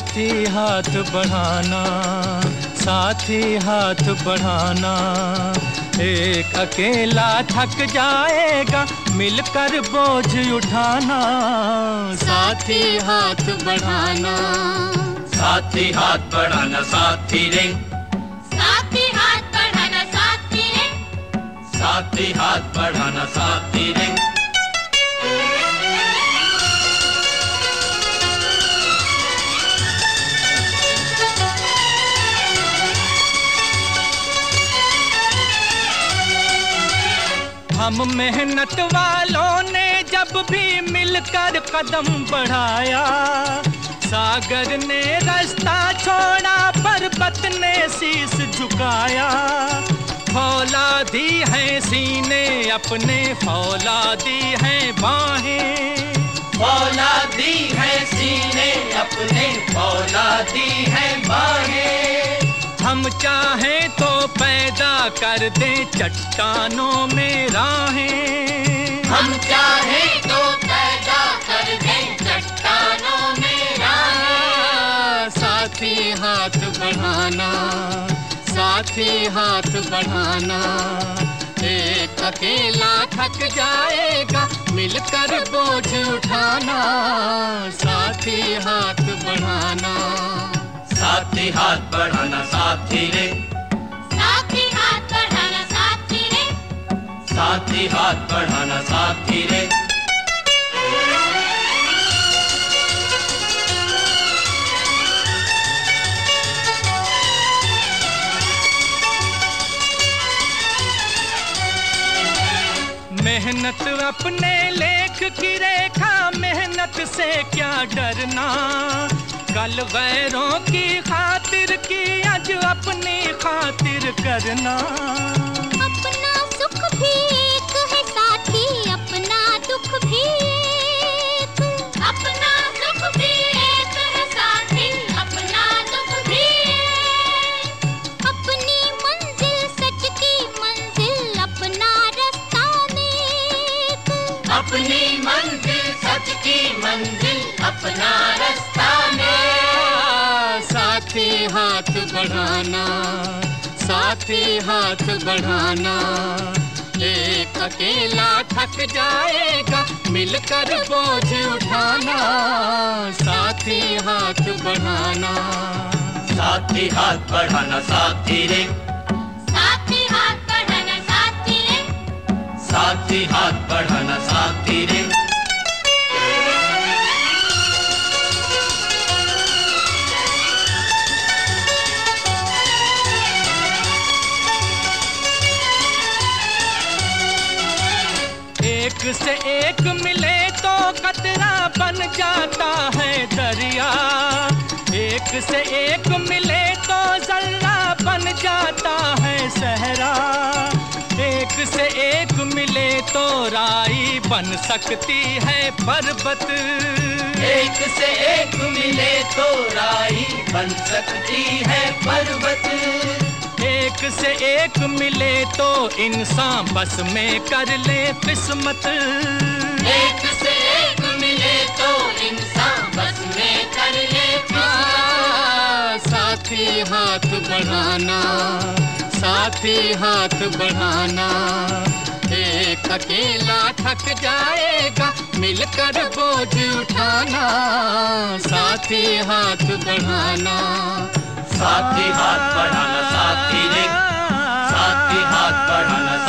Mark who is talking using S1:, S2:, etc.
S1: साथी हाथ बढ़ाना, साथी हाथ बढ़ाना। एक अकेला थक जाएगा, मिलकर बोझ उठाना। साथी हाथ बढ़ाना,
S2: साथी हाथ बढ़ाना साथी रे,
S3: साथी हाथ बढ़ाना साथी रे,
S2: साथी हाथ बढ़ाना साथी रे।
S1: हम मेहनत वालों ने जब भी मिलकर कदम बढ़ाया, सागर ने रास्ता छोड़ा, पर्वत ने शीश झुकाया। फौलादी है सीने अपने, फौलादी है बाहें,
S2: फौलादी है सीने अपने, फौलादी है बाहें।
S1: हम चाहें तो पैदा कर दें चट्टानों में राहें,
S2: हम चाहें तो पैदा कर दें चट्टानों में राहें।
S1: साथी हाथ बढ़ाना, साथी हाथ बढ़ाना। एक अकेला थक जाएगा, मिलकर बोझ उठाना। साथी हाथ बढ़ाना,
S2: साथी हाथ बढ़ाना साथी रे,
S3: साथी हाथ बढ़ाना साथी रे,
S2: साथी हाथ बढ़ाना साथी रे।
S1: मेहनत अपने लेख की रेखा, मेहनत से क्या डरना। कल गैरों की खातिर की, आज अपनी खातिर करना।
S3: अपना सुख भी एक है साथी, अपना दुख भी एक, अपना सुख भी एक है साथी, अपना दुख भी एक। अपनी मंजिल सच की मंजिल, अपना रास्ता नेक,
S2: अपनी मंजिल सच की मंजिल, अपना रास्ता नेक।
S1: साथी हाथ बढ़ाना, साथी हाथ बढ़ाना। एक अकेला थक जाएगा, मिलकर बोझ उठाना। साथी हाथ बढ़ाना,
S2: साथी हाथ बढ़ाना साथी रे,
S3: साथी हाथ बढ़ाना साथी रे,
S2: साथी हाथ बढ़ाना साथी रे।
S1: एक से एक मिले तो कतरा बन जाता है दरिया। एक से एक मिले तो जर्रा बन जाता है सहरा। एक से एक मिले तो राई बन सकती है पर्वत।
S2: एक से एक मिले तो राई बन सकती है पर्वत।
S1: एक से एक मिले तो इंसान बस में कर ले किस्मत।
S2: एक से एक मिले तो इंसान बस में कर ले किस्मत।
S1: साथी हाथ बढ़ाना, साथी हाथ बढ़ाना। एक अकेला थक जाएगा, मिलकर बोझ उठाना। साथी हाथ बढ़ाना,
S2: साथी हाथ बढ़ाना साथी रे, साथी हाथ बढ़ाना